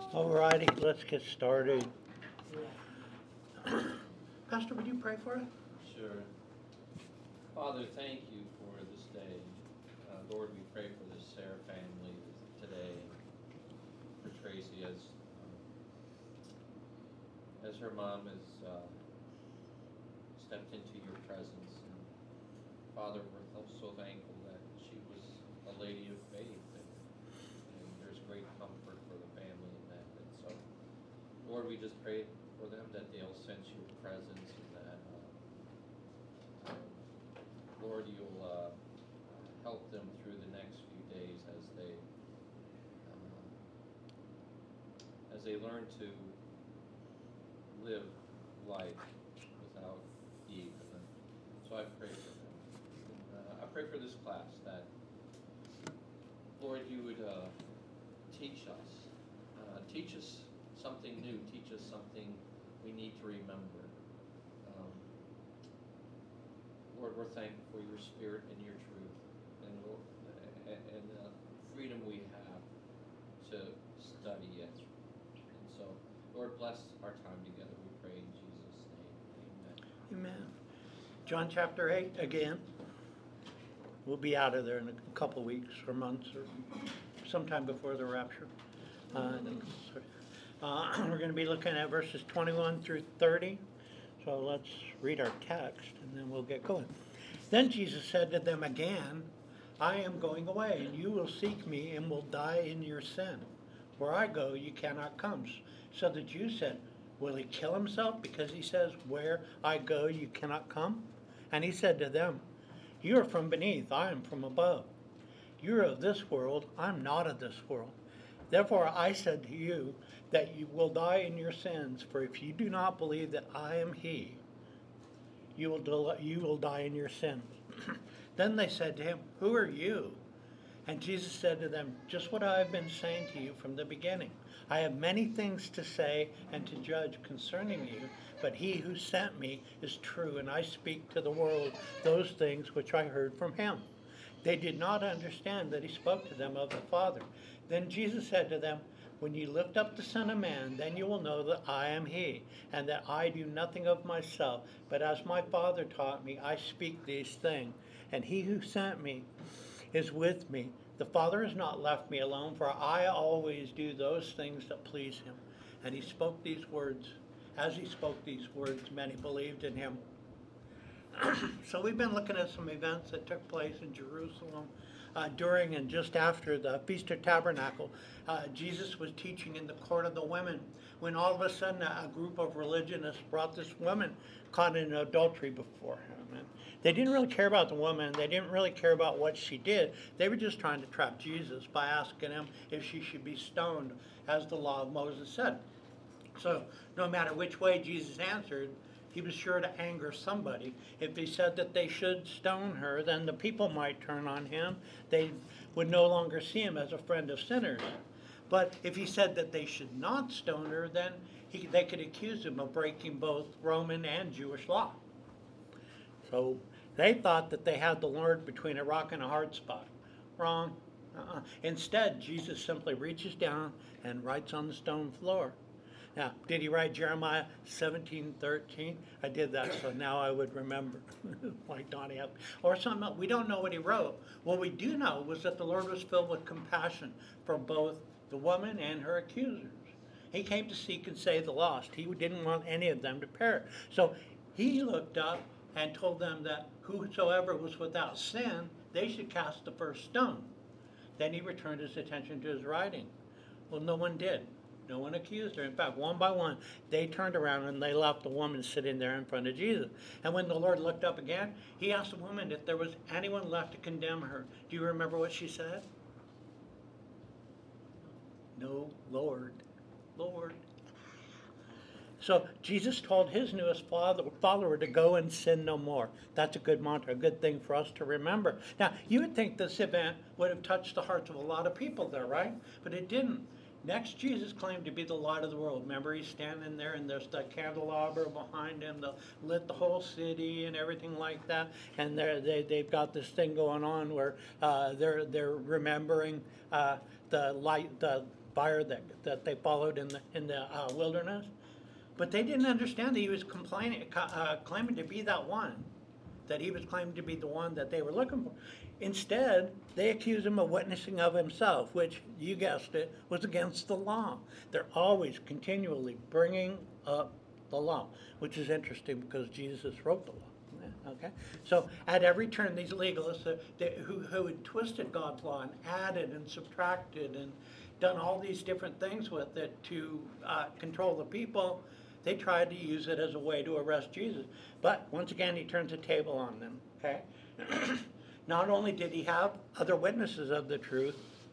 Alrighty, let's get started. Pastor, would you pray for us? Sure. Father, thank you for this day. Lord, we pray for the Sarah family today, for Tracy as her mom has stepped into your presence. And Father, we're so thankful that she was a lady of faith, and there's great comfort for the family in that. And so, Lord, we just pray for them that they'll sense your presence and that, Lord, you'll help them through the next few days as they learn to live life without evil. And so I pray for them. And, I pray for this class that, Lord, you would teach us something new, teach us something we need to remember. Lord, we're thankful for your spirit and your truth, and the freedom we have to study it. And so, Lord, bless our time together, we pray in Jesus' name. Amen. Amen. John chapter 8 again. We'll be out of there in a couple weeks or months or sometime before the rapture. We're going to be looking at verses 21 through 30. So let's read our text and then we'll get going. Then Jesus said to them again, I am going away, and you will seek me and will die in your sin. Where I go, you cannot come. So the Jews said, will he kill himself because he says, where I go, you cannot come? And he said to them, you are from beneath, I am from above. You are of this world, I am not of this world. Therefore I said to you that you will die in your sins, for if you do not believe that I am he, you will die in your sins. Then they said to him, who are you? And Jesus said to them, just what I have been saying to you from the beginning. I have many things to say and to judge concerning you, but he who sent me is true, and I speak to the world those things which I heard from him. They did not understand that he spoke to them of the Father. Then Jesus said to them, when you lift up the Son of Man, then you will know that I am he, and that I do nothing of myself, but as my Father taught me, I speak these things. And he who sent me is with me. The Father has not left me alone, for I always do those things that please him. And he spoke these words. As he spoke these words, many believed in him. So we've been looking at some events that took place in Jerusalem during and just after the Feast of Tabernacle. Jesus was teaching in the court of the women when all of a sudden a group of religionists brought this woman caught in adultery before him. And they didn't really care about the woman. They didn't really care about what she did. They were just trying to trap Jesus by asking him if she should be stoned, as the law of Moses said. So no matter which way Jesus answered, he was sure to anger somebody. If he said that they should stone her, then the people might turn on him. They would no longer see him as a friend of sinners. But if he said that they should not stone her, then they could accuse him of breaking both Roman and Jewish law. So they thought that they had the Lord between a rock and a hard spot. Wrong. Instead, Jesus simply reaches down and writes on the stone floor. Now, did he write Jeremiah 17:13? I did that, so now I would remember, like Donnie up. Or something else. We don't know what he wrote. What we do know was that the Lord was filled with compassion for both the woman and her accusers. He came to seek and save the lost. He didn't want any of them to perish. So he looked up and told them that whosoever was without sin, they should cast the first stone. Then he returned his attention to his writing. Well, no one did. No one accused her. In fact, one by one, they turned around and they left the woman sitting there in front of Jesus. And when the Lord looked up again, he asked the woman if there was anyone left to condemn her. Do you remember what she said? No, Lord. Lord. So Jesus told his newest follower to go and sin no more. That's a good mantra, a good thing for us to remember. Now, you would think this event would have touched the hearts of a lot of people there, right? But it didn't. Next, Jesus claimed to be the light of the world. Remember, he's standing there, and there's the candelabra behind him that lit the whole city and everything like that. And they've got this thing going on where they're remembering the light, the fire that they followed in the wilderness. But they didn't understand that he was claiming to be that one, that he was claiming to be the one that they were looking for. Instead, they accused him of witnessing of himself, which, you guessed it, was against the law. They're always continually bringing up the law, which is interesting because Jesus wrote the law. Okay, so at every turn, these legalists who had twisted God's law and added and subtracted and done all these different things with it to control the people, they tried to use it as a way to arrest Jesus. But once again, he turns the table on them. Okay, not only did he have other witnesses of the truth,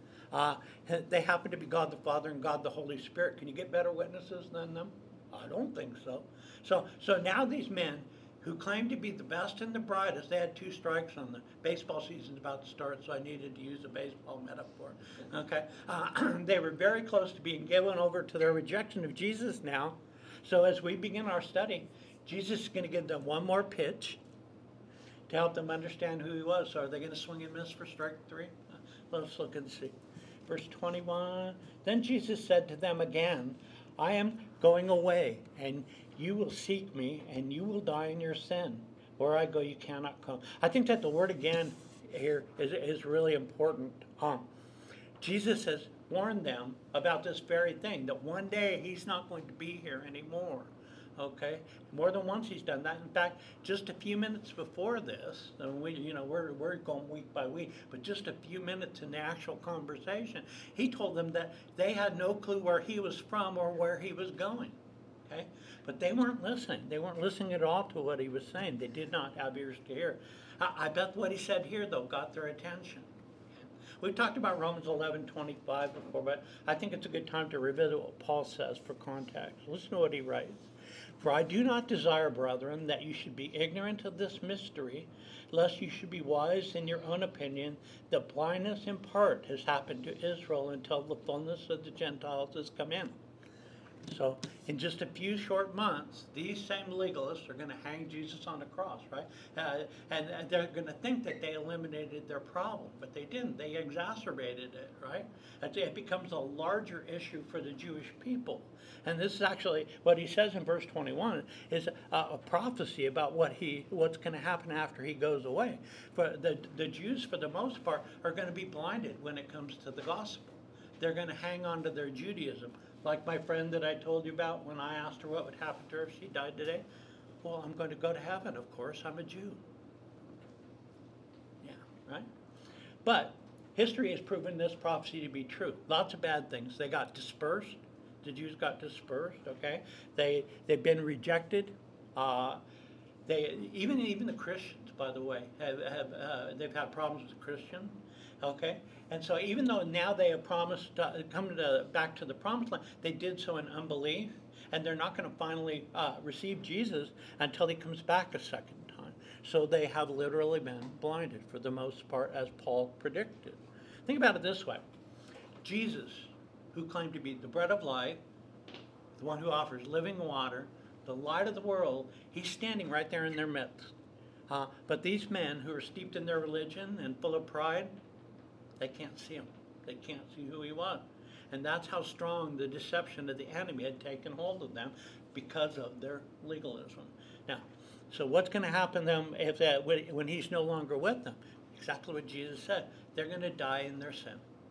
they happened to be God the Father and God the Holy Spirit. Can you get better witnesses than them? I don't think so. So now these men who claimed to be the best and the brightest, they had 2 strikes on the baseball season's about to start, so I needed to use a baseball metaphor. Okay, they were very close to being given over to their rejection of Jesus now. So as we begin our study, Jesus is going to give them one more pitch to help them understand who he was. So are they going to swing and miss for strike 3? Let's look and see. Verse 21, then Jesus said to them again, I am going away, and you will seek me, and you will die in your sin. Where I go, you cannot come. I think that the word again here is really important. Jesus has warned them about this very thing, that one day he's not going to be here anymore. Okay, more than once he's done that. In fact, just a few minutes before this, and we're going week by week, but just a few minutes in the actual conversation, he told them that they had no clue where he was from or where he was going. Okay, but they weren't listening. They weren't listening at all to what he was saying. They did not have ears to hear. I bet what he said here, though, got their attention. We've talked about Romans 11:25 before, but I think it's a good time to revisit what Paul says for context. Listen to what he writes. For I do not desire, brethren, that you should be ignorant of this mystery, lest you should be wise in your own opinion, that blindness in part has happened to Israel until the fullness of the Gentiles has come in. So in just a few short months, these same legalists are going to hang Jesus on a cross, right? And they're going to think that they eliminated their problem, but they didn't. They exacerbated it, right? It becomes a larger issue for the Jewish people. And this is actually what he says in verse 21 is a prophecy about what's going to happen after he goes away. For the Jews, for the most part, are going to be blinded when it comes to the gospel. They're going to hang on to their Judaism. Like my friend that I told you about when I asked her what would happen to her if she died today. Well, I'm going to go to heaven, of course. I'm a Jew. Yeah, right? But history has proven this prophecy to be true. Lots of bad things. They got dispersed. The Jews got dispersed, okay? They've been rejected. Even the Christians, by the way, they've had problems with the Christians. Okay, and so even though now they have promised to come back to the promised land, they did so in unbelief, and they're not going to finally receive Jesus until he comes back a second time. So they have literally been blinded for the most part, as Paul predicted. Think about it this way. Jesus, who claimed to be the bread of life, the one who offers living water, the light of the world, he's standing right there in their midst. But these men who are steeped in their religion and full of pride, they can't see him. They can't see who he was. And that's how strong the deception of the enemy had taken hold of them because of their legalism. Now, so what's going to happen to them when he's no longer with them? Exactly what Jesus said. They're going to die in their sin.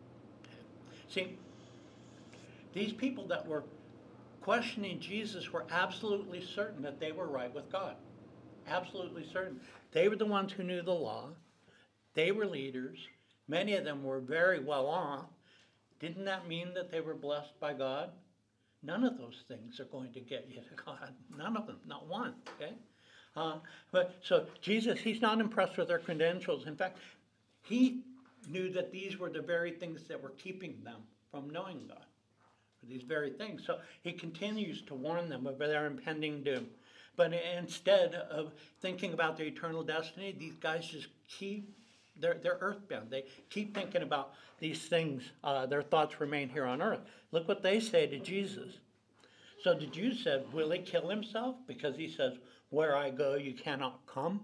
See, these people that were questioning Jesus were absolutely certain that they were right with God. Absolutely certain. They were the ones who knew the law. They were leaders. Many of them were very well off. Didn't that mean that they were blessed by God? None of those things are going to get you to God. None of them, not one, okay? But so Jesus, he's not impressed with their credentials. In fact, he knew that these were the very things that were keeping them from knowing God. These very things. So he continues to warn them of their impending doom. But instead of thinking about their eternal destiny, these guys just keep they're earthbound. They keep thinking about these things. Their thoughts remain here on earth. Look what they say to Jesus. So the Jews said, will he kill himself? Because he says, where I go, you cannot come.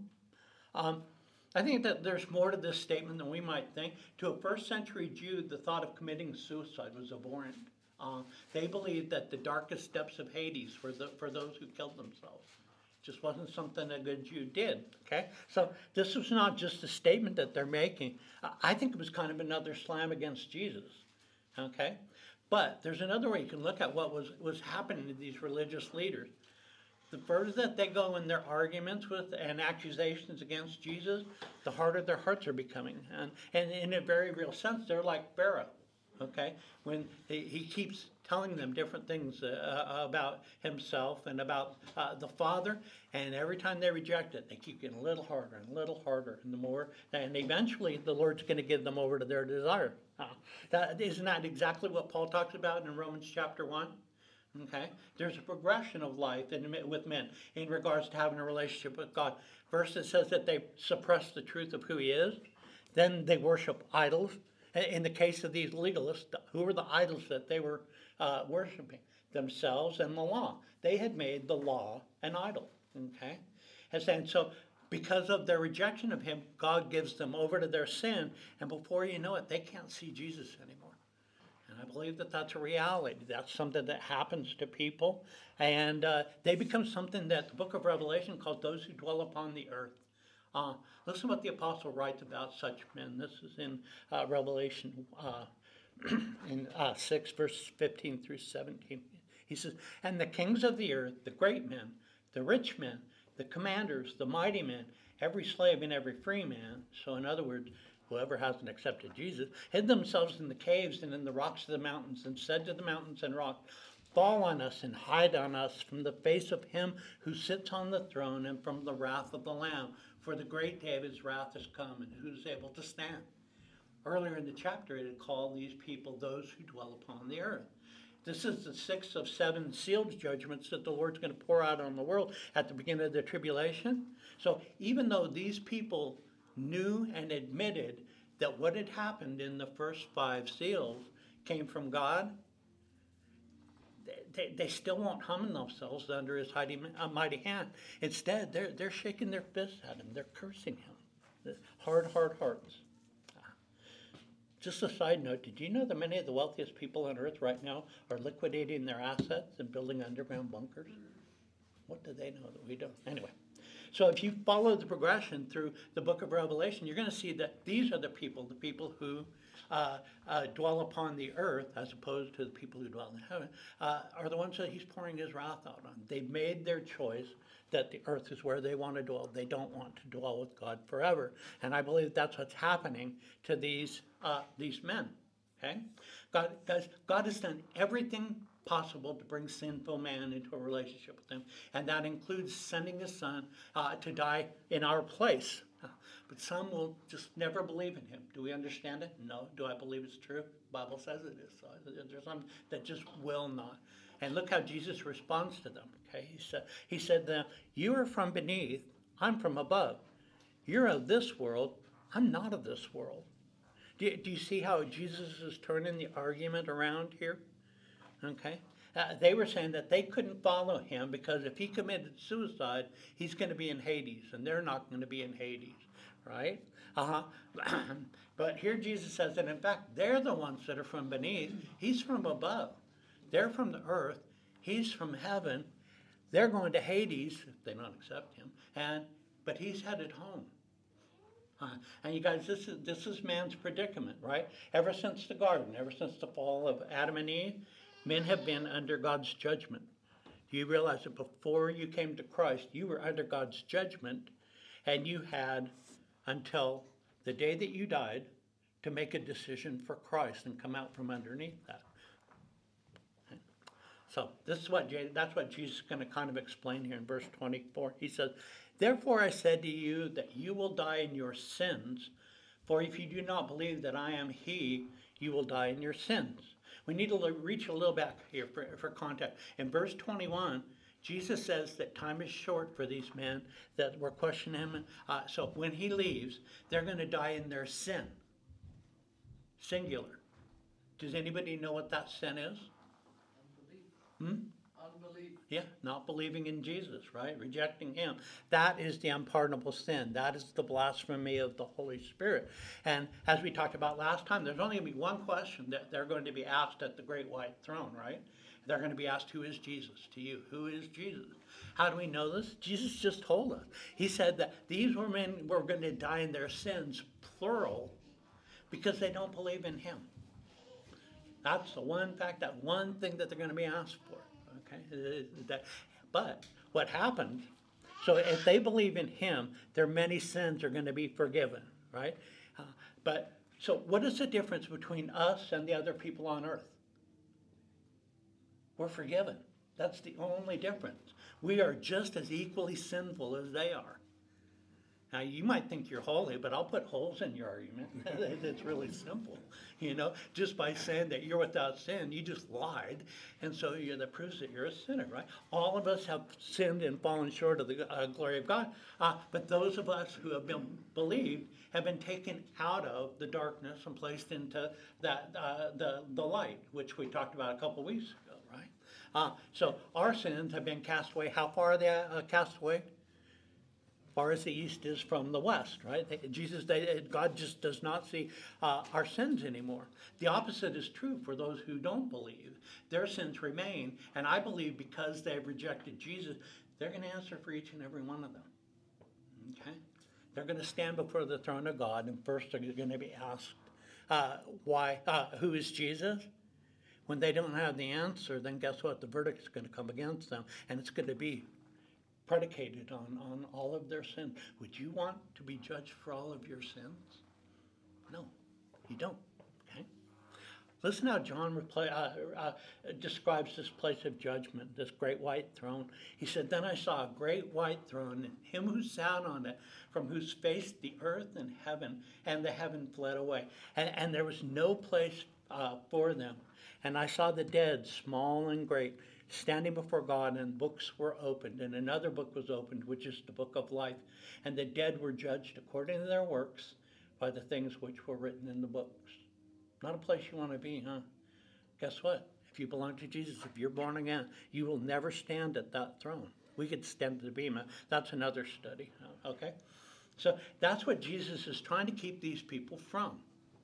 I think that there's more to this statement than we might think. To a first century Jew, the thought of committing suicide was abhorrent. They believed that the darkest depths of Hades were for those who killed themselves. Just wasn't something a good Jew did, okay? So this was not just a statement that they're making. I think it was kind of another slam against Jesus, okay? But there's another way you can look at what was happening to these religious leaders. The further that they go in their arguments with and accusations against Jesus, the harder their hearts are becoming. And in a very real sense, they're like Pharaoh, okay? When he keeps telling them different things about himself and about the Father, and every time they reject it, they keep getting a little harder and a little harder, and the more, and eventually the Lord's going to give them over to their desire. Isn't that exactly what Paul talks about in Romans chapter 1? Okay, there's a progression of life with men in regards to having a relationship with God. First, it says that they suppress the truth of who He is. Then they worship idols. In the case of these legalists, who were the idols that they were worshiping? Themselves and the law. They had made the law an idol. Okay, and so because of their rejection of Him, God gives them over to their sin, and before you know it, they can't see Jesus anymore. And I believe that that's a reality. That's something that happens to people. And they become something that the book of Revelation calls those who dwell upon the earth. Listen to what the apostle writes about such men. This is in Revelation in 6, verses 15 through 17. He says, "And the kings of the earth, the great men, the rich men, the commanders, the mighty men, every slave and every free man," so in other words, whoever hasn't accepted Jesus, "hid themselves in the caves and in the rocks of the mountains, and said to the mountains and rocks, 'Fall on us and hide on us from the face of Him who sits on the throne and from the wrath of the Lamb. For the great day of His wrath has come, and who is able to stand?'" Earlier in the chapter, it had called these people those who dwell upon the earth. This is the 6th of 7 sealed judgments that the Lord's going to pour out on the world at the beginning of the tribulation. So even though these people knew and admitted that what had happened in the first 5 seals came from God, they still won't humble themselves under His mighty hand. Instead, they're shaking their fists at Him. They're cursing Him. Hard hearts. Just a side note, did you know that many of the wealthiest people on earth right now are liquidating their assets and building underground bunkers? What do they know that we don't? Anyway. So if you follow the progression through the book of Revelation, you're going to see that these are the people who dwell upon the earth, as opposed to the people who dwell in heaven, are the ones that He's pouring His wrath out on. They've made their choice that the earth is where they want to dwell. They don't want to dwell with God forever. And I believe that's what's happening to these men. Okay? God has done everything possible to bring sinful man into a relationship with Him, and that includes sending His Son to die in our place. But some will just never believe in Him. Do we understand it? No. Do I believe it's true? The Bible says it is. So there's some that just will not. And look how Jesus responds to them. Okay, He said, "You are from beneath, I'm from above. You're of this world, I'm not of this world." Do you see how Jesus is turning the argument around here? Okay, they were saying that they couldn't follow Him because if He committed suicide, He's going to be in Hades, and they're not going to be in Hades, right? But here Jesus says that in fact they're the ones that are from beneath. He's from above. They're from the earth. He's from heaven. They're going to Hades if they don't accept Him, but He's headed home. And you guys, this is man's predicament, right? Ever since the garden, ever since the fall of Adam and Eve, men have been under God's judgment. Do you realize that before you came to Christ, you were under God's judgment, and you had until the day that you died to make a decision for Christ and come out from underneath that. So that's what Jesus is going to kind of explain here in verse 24. He says, "Therefore I said to you that you will die in your sins, for if you do not believe that I am He, you will die in your sins." We need to reach a little back here for context. In verse 21, Jesus says that time is short for these men that were questioning Him. So when He leaves, they're going to die in their sin. Singular. Does anybody know what that sin is? Unbelief. Unbelief. Yeah, not believing in Jesus, right? Rejecting him. That is the unpardonable sin. That is the blasphemy of the Holy Spirit. And as we talked about last time, there's only going to be one question that they're going to be asked at the great white throne, right? They're going to be asked, who is Jesus to you? Who is Jesus? How do we know this? Jesus just told us. He said that these men were going to die in their sins, plural, because they don't believe in him. That's the one fact, that one thing that they're going to be asked for. Okay? But what happened, so if they believe in him, their many sins are going to be forgiven, right? But so what is the difference between us and the other people on earth? We're forgiven. That's the only difference. We are just as equally sinful as they are. Now, you might think you're holy, but I'll put holes in your argument. It's really simple. You know, just by saying that you're without sin, you just lied. And so that proves that you're a sinner, right? All of us have sinned and fallen short of the glory of God. But those of us who have been believed have been taken out of the darkness and placed into the light, which we talked about a couple weeks ago, right? So our sins have been cast away. How far are they cast away? Far as the east is from the west, right? God just does not see our sins anymore. The opposite is true for those who don't believe. Their sins remain, and I believe because they've rejected Jesus, they're going to answer for each and every one of them. Okay? They're going to stand before the throne of God, and first they're going to be asked, who is Jesus? When they don't have the answer, then guess what? The verdict is going to come against them, and it's going to be predicated on all of their sins. Would you want to be judged for all of your sins? No, you don't. Okay? Listen how John describes this place of judgment, this great white throne. He said, "Then I saw a great white throne, and him who sat on it, from whose face the earth and the heaven fled away. And there was no place for them. And I saw the dead, small and great, standing before God, and books were opened, and another book was opened, which is the book of life. And the dead were judged according to their works by the things which were written in the books." Not a place you want to be, huh? Guess what? If you belong to Jesus, if you're born again, you will never stand at that throne. We could stand at the bema. That's another study, okay? So that's what Jesus is trying to keep these people from.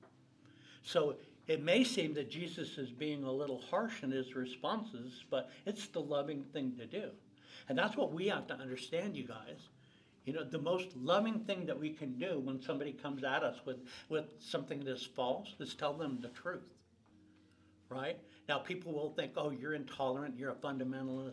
So it may seem that Jesus is being a little harsh in his responses, but it's the loving thing to do. And that's what we have to understand, you guys. You know, the most loving thing that we can do when somebody comes at us with something that is false is tell them the truth, right? Now, people will think, oh, you're intolerant, you're a fundamentalist,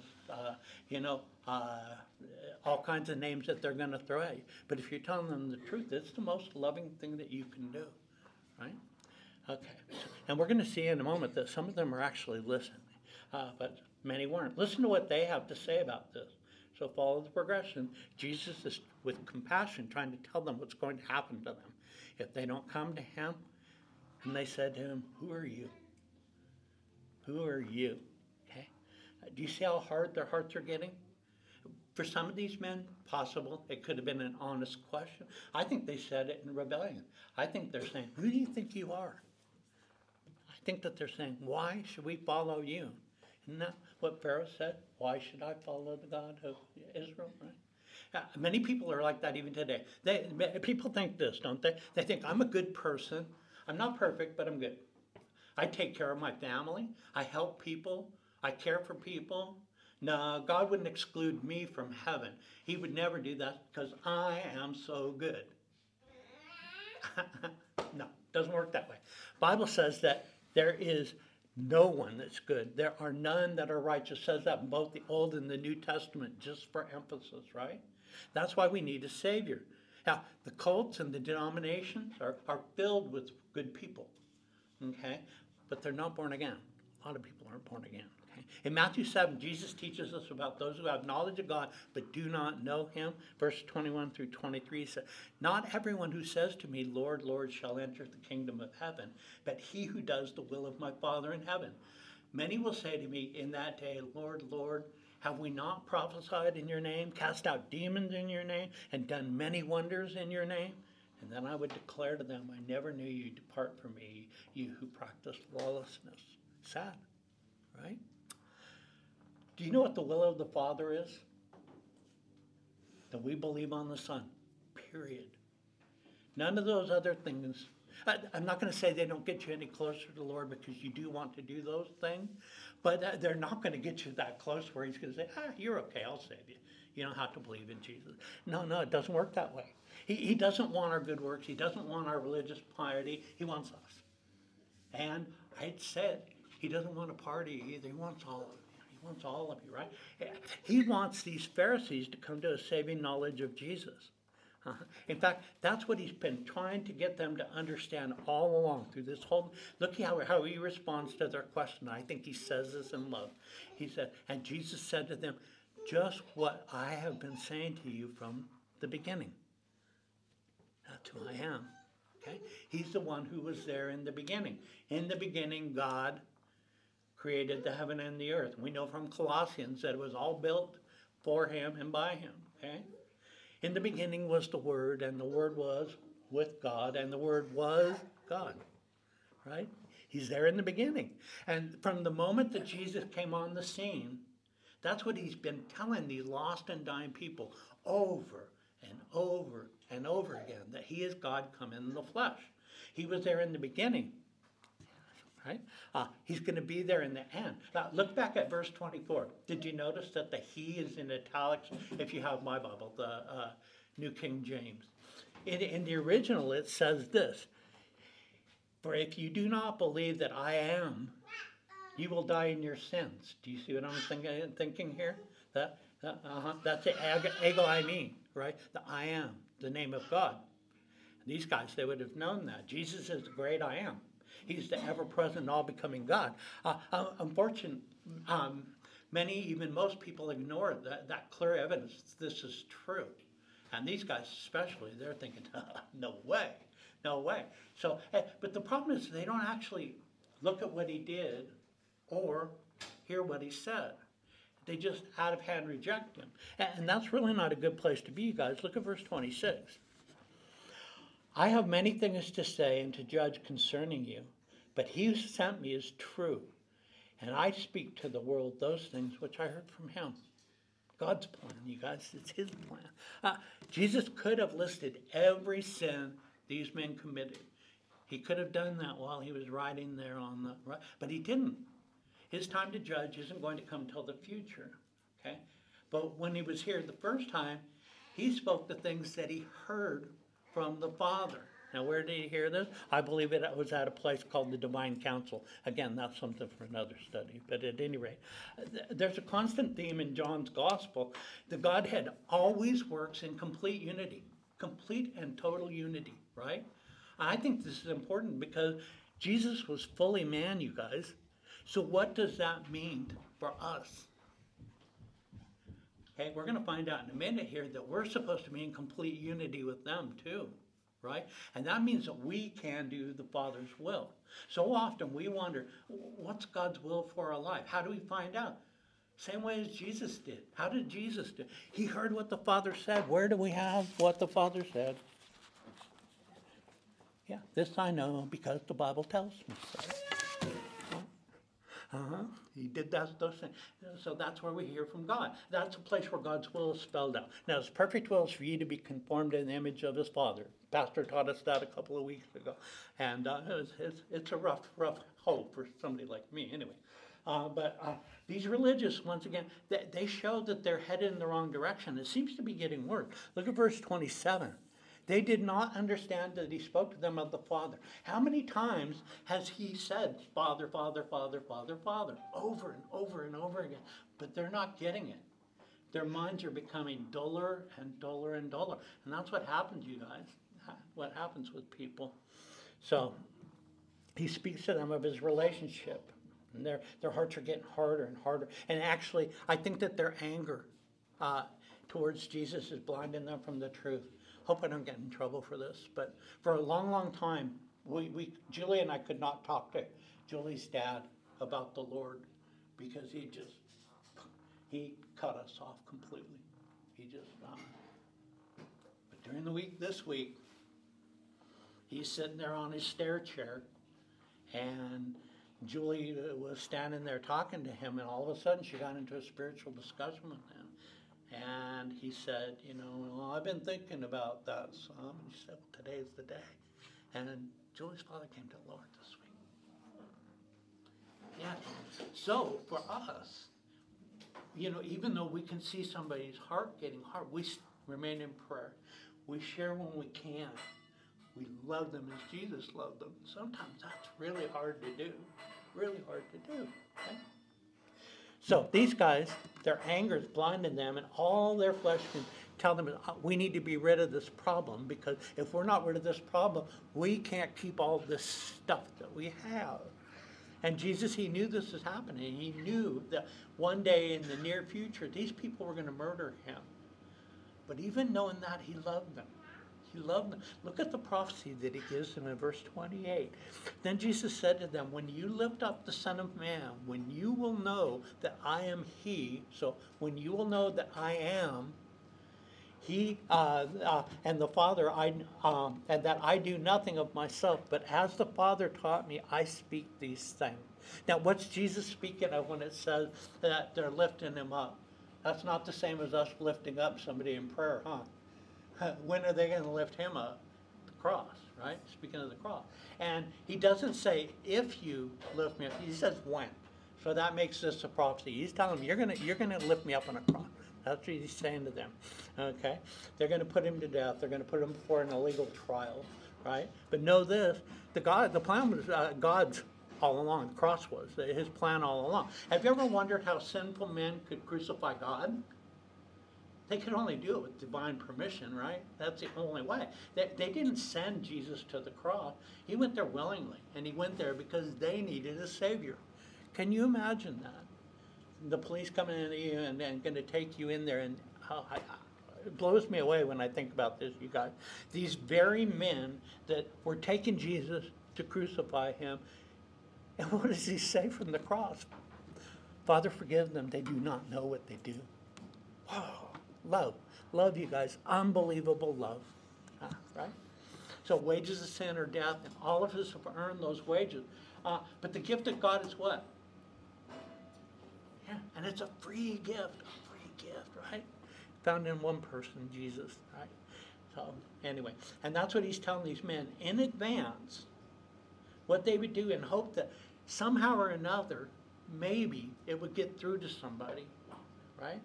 all kinds of names that they're going to throw at you. But if you're telling them the truth, it's the most loving thing that you can do, right? Okay, and we're going to see in a moment that some of them are actually listening, but many weren't. Listen to what they have to say about this. So follow the progression. Jesus is, with compassion, trying to tell them what's going to happen to them if they don't come to him. And they said to him, "Who are you? Who are you?" Okay, do you see how hard their hearts are getting? For some of these men, possible. It could have been an honest question. I think they said it in rebellion. I think they're saying, "Who do you think you are?" I think that they're saying, "Why should we follow you?" Isn't that what Pharaoh said? Why should I follow the God of Israel? Right? Many people are like that even today. People think this, don't they? They think, I'm a good person. I'm not perfect, but I'm good. I take care of my family. I help people. I care for people. No, God wouldn't exclude me from heaven. He would never do that because I am so good. No, doesn't work that way. Bible says that there is no one that's good. There are none that are righteous. It says that in both the Old and the New Testament, just for emphasis, right? That's why we need a Savior. Now, the cults and the denominations are filled with good people, okay? But they're not born again. A lot of people aren't born again. Okay? In Matthew 7, Jesus teaches us about those who have knowledge of God but do not know him. Verse 21 through 23 says, "Not everyone who says to me, 'Lord, Lord,' shall enter the kingdom of heaven, but he who does the will of my Father in heaven. Many will say to me in that day, 'Lord, Lord, have we not prophesied in your name, cast out demons in your name, and done many wonders in your name?' And then I would declare to them, 'I never knew you. Depart from me, you who practice lawlessness.'" Sad, right? Do you know what the will of the Father is? That we believe on the Son. Period. None of those other things. I'm not going to say they don't get you any closer to the Lord, because you do want to do those things, but they're not going to get you that close where he's going to say, you're okay, I'll save you. You don't have to believe in Jesus. No, it doesn't work that way. He doesn't want our good works. He doesn't want our religious piety. He wants us. And I'd said, he doesn't want a party either. He wants all of you. He wants all of you, right? He wants these Pharisees to come to a saving knowledge of Jesus. In fact, that's what he's been trying to get them to understand all along through this whole. Look how he responds to their question. I think he says this in love. He said, and Jesus said to them, just what I have been saying to you from the beginning. That's who I am. Okay? He's the one who was there in the beginning. In the beginning, God created the heaven and the earth. We know from Colossians that it was all built for him and by him. Okay? In the beginning was the Word, and the Word was with God, and the Word was God. Right? He's there in the beginning. And from the moment that Jesus came on the scene, that's what he's been telling these lost and dying people over and over and over again, that he is God come in the flesh. He was there in the beginning. Right? He's going to be there in the end. Now, look back at verse 24. Did you notice that the he is in italics? If you have my Bible, the New King James. In the original, it says this. For if you do not believe that I am, you will die in your sins. Do you see what I'm thinking here? That's the ego I mean, right? The I am, the name of God. These guys, they would have known that. Jesus is the great I am. He's the ever-present, all-becoming God. Unfortunately, many, even most people ignore that clear evidence this is true. And these guys especially, they're thinking, no way, no way. So, but the problem is they don't actually look at what he did or hear what he said. They just out of hand reject him. And that's really not a good place to be, guys. Look at verse 26. I have many things to say and to judge concerning you, but he who sent me is true, and I speak to the world those things which I heard from him. God's plan, you guys, it's his plan. Jesus could have listed every sin these men committed. He could have done that while he was riding there on the right, but he didn't. His time to judge isn't going to come till the future, okay? But when he was here the first time, he spoke the things that he heard from the Father. Now, where did he hear this? I believe it was at a place called the Divine Council. Again, that's something for another study. But at any rate, there's a constant theme in John's Gospel. The Godhead always works in complete unity, complete and total unity, right? I think this is important because Jesus was fully man, you guys. So what does that mean for us? Okay, we're going to find out in a minute here that we're supposed to be in complete unity with them too, right? And that means that we can do the Father's will. So often we wonder, what's God's will for our life? How do we find out? Same way as Jesus did. How did Jesus do? He heard what the Father said. Where do we have what the Father said? Yeah, this I know because the Bible tells me so. He did those things. So that's where we hear from God. That's a place where God's will is spelled out. Now, his perfect will is for you to be conformed in the image of his Father. Pastor taught us that a couple of weeks ago. And it's a rough hope for somebody like me anyway. But these religious, once again, they show that they're headed in the wrong direction. It seems to be getting worse. Look at verse 27. They did not understand that he spoke to them of the Father. How many times has he said, Father, Father, Father, Father, Father, over and over and over again? But they're not getting it. Their minds are becoming duller and duller and duller. And that's what happens, you guys. What happens with people. So he speaks to them of his relationship. And their hearts are getting harder and harder. And actually, I think that their anger towards Jesus is blinding them from the truth. Hope I don't get in trouble for this, but for a long, long time, Julie and I could not talk to Julie's dad about the Lord because he cut us off completely. But during the week, this week, he's sitting there on his stair chair, and Julie was standing there talking to him, and all of a sudden she got into a spiritual discussion with him. And he said, well, I've been thinking about that some. And she said, well, today's the day. And then Julie's father came to the Lord this week. Yeah. So for us, even though we can see somebody's heart getting hard, we remain in prayer. We share when we can. We love them as Jesus loved them. Sometimes that's really hard to do. Really hard to do. Okay? So these guys, their anger is blinding them, and all their flesh can tell them, we need to be rid of this problem, because if we're not rid of this problem, we can't keep all this stuff that we have. And Jesus, he knew this was happening. He knew that one day in the near future, these people were going to murder him. But even knowing that, he loved them. He loved them. Look at the prophecy that he gives them in verse 28. Then Jesus said to them, when you lift up the Son of Man, when you will know that I am he, so when you will know that I am he, and the Father, and that I do nothing of myself, but as the Father taught me, I speak these things. Now, what's Jesus speaking of when it says that they're lifting him up? That's not the same as us lifting up somebody in prayer, huh? When are they going to lift him up? The cross, right? Speaking of the cross. And he doesn't say, if you lift me up. He says, when. So that makes this a prophecy. He's telling them, you're going to lift me up on a cross. That's what he's saying to them. Okay? They're going to put him to death. They're going to put him before an illegal trial, right? But know this, the plan was God's all along. The cross was his plan all along. Have you ever wondered how sinful men could crucify God? They could only do it with divine permission, right? That's the only way. They didn't send Jesus to the cross. He went there willingly, and he went there because they needed a Savior. Can you imagine that? The police coming in you and going to take you in there, and it blows me away when I think about this, you guys. These very men that were taking Jesus to crucify him, and what does he say from the cross? Father, forgive them. They do not know what they do. Whoa. Love, you guys. Unbelievable love. Right? So wages of sin are death, and all of us have earned those wages. But the gift of God is what? Yeah, and it's a free gift, right? Found in one person, Jesus, right? So anyway, and that's what he's telling these men in advance, what they would do in hope that somehow or another, maybe it would get through to somebody, right?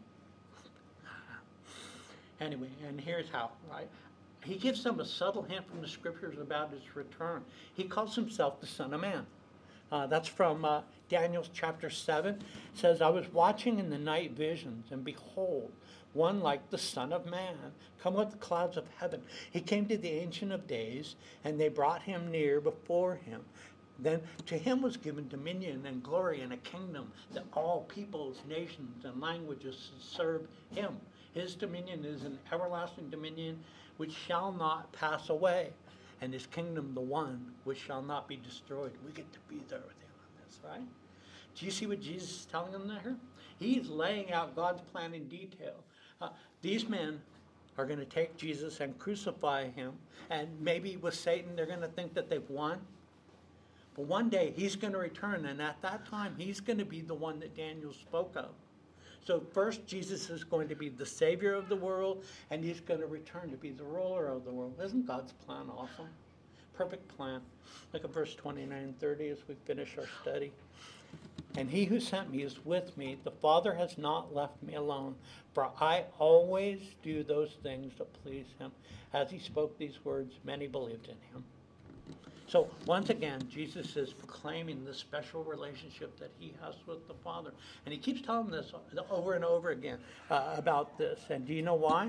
Anyway, and here's how, right? He gives them a subtle hint from the scriptures about his return. He calls himself the Son of Man. That's from Daniel chapter 7. It says, I was watching in the night visions, and behold, one like the Son of Man, come with the clouds of heaven. He came to the Ancient of Days, and they brought him near before him. Then to him was given dominion and glory and a kingdom that all peoples, nations, and languages serve him. His dominion is an everlasting dominion which shall not pass away, and his kingdom the one which shall not be destroyed. We get to be there with him on this, right? Do you see what Jesus is telling them there? He's laying out God's plan in detail. These men are going to take Jesus and crucify him, and maybe with Satan they're going to think that they've won. But one day he's going to return, and at that time he's going to be the one that Daniel spoke of. So first, Jesus is going to be the Savior of the world, and he's going to return to be the ruler of the world. Isn't God's plan awesome? Perfect plan. Look at verse 29 and 30 as we finish our study. And he who sent me is with me. The Father has not left me alone, for I always do those things that please him. As he spoke these words, many believed in him. So once again, Jesus is proclaiming the special relationship that he has with the Father. And he keeps telling this over and over again about this. And do you know why?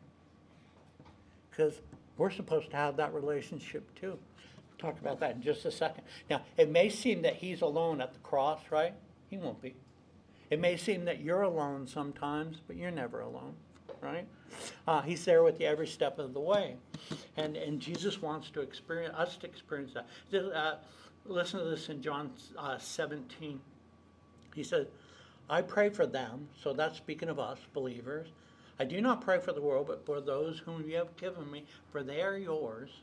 Because we're supposed to have that relationship too. We'll talk about that in just a second. Now, it may seem that he's alone at the cross, right? He won't be. It may seem that you're alone sometimes, but you're never alone, right? He's there with you every step of the way. And Jesus wants to experience us to experience that. Listen to this in John 17. He said, I pray for them, so that's speaking of us, believers. I do not pray for the world, but for those whom you have given me, for they are yours,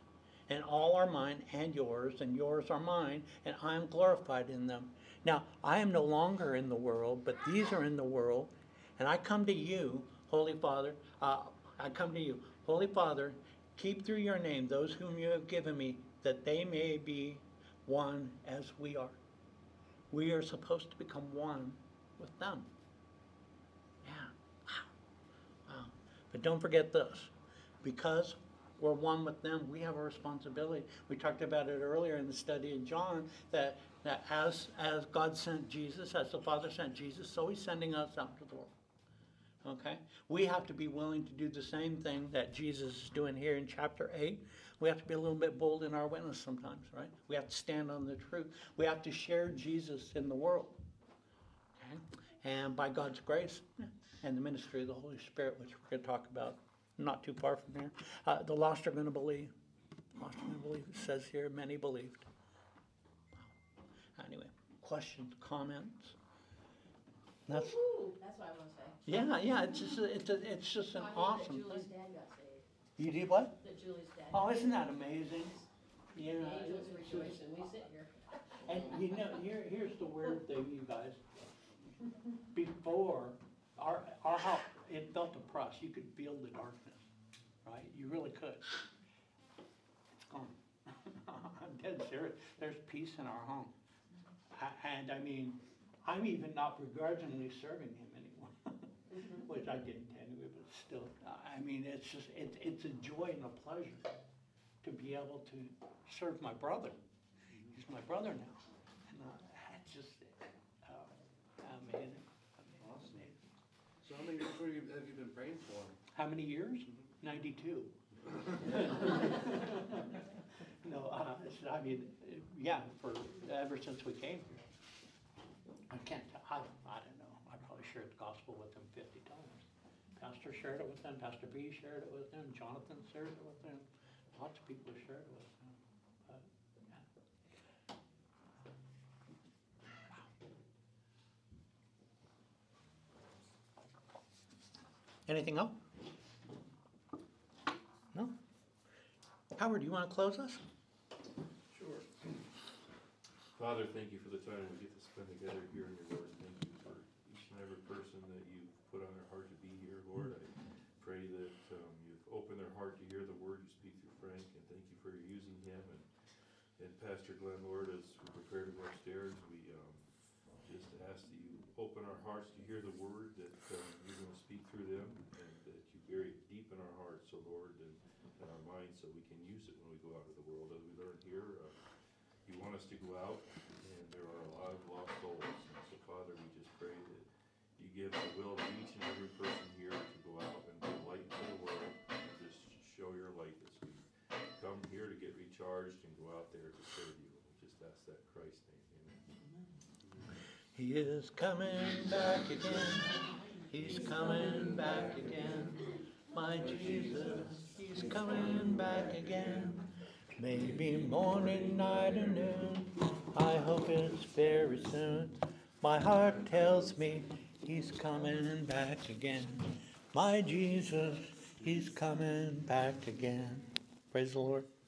and all are mine and yours are mine, and I am glorified in them. Now, I am no longer in the world, but these are in the world, and I come to you, Holy Father. I come to you, Holy Father, keep through your name those whom you have given me, that they may be one as we are. We are supposed to become one with them. Yeah. Wow. Wow. But don't forget this. Because we're one with them, we have a responsibility. We talked about it earlier in the study in John, that as God sent Jesus, as the Father sent Jesus, so he's sending us out to the world. Okay? We have to be willing to do the same thing that Jesus is doing here in chapter 8. We have to be a little bit bold in our witness sometimes, right? We have to stand on the truth. We have to share Jesus in the world. Okay? And by God's grace and the ministry of the Holy Spirit, which we're going to talk about not too far from here, the lost are going to believe. The lost are going to believe. It says here, many believed. Wow. Anyway, questions, comments? That's what I want to say. Yeah, it's just an awesome Julie's thing. dad got saved. You did what? That Julie's dad. Oh, isn't that amazing? Yeah. The angels rejoice and we sit here. And you know, here's the weird thing, you guys. Before, our house, it felt oppressed. You could feel the darkness, right? You really could. It's gone. I'm dead serious. There's peace in our home. And I mean, I'm even not begrudgingly serving him anymore, which I didn't anyway, but still, I mean, it's a joy and a pleasure to be able to serve my brother. He's my brother now. And it's just amazing. Awesome. So how many years have you been praying for? How many years? 92. No, I mean, yeah, for ever since we came here. I can't tell, I don't know, I probably shared the gospel with them 50 times. Pastor shared it with them, Pastor B shared it with them, Jonathan shared it with them, lots of people shared it with them. But, yeah. Anything else? No? Howard, you want to close us? Sure. Father, thank you for the time we get to spend together here in your Word. Thank you for each and every person that you've put on their heart to be here, Lord. I pray that you've opened their heart to hear the Word you speak through Frank, and thank you for using him and Pastor Glenn, Lord, as we prepare to go upstairs. We just ask that you open our hearts to hear the Word that you're going to speak through them, and that you bury it deep in our hearts, so Lord, and in our minds, so we can use it when we go out to the world. As we learn here, you want us to go out, and there are a lot of lost souls. And so, Father, we just pray that you give the will to each and every person here to go out and be a light to the world, and just show your light as we come here to get recharged and go out there to serve you. We just ask that in Christ's name. Amen. He is coming back again. He's coming back again. My Jesus, he's coming back again. Maybe morning, night, or noon. I hope it's very soon. My heart tells me he's coming back again. My Jesus, he's coming back again. Praise the Lord.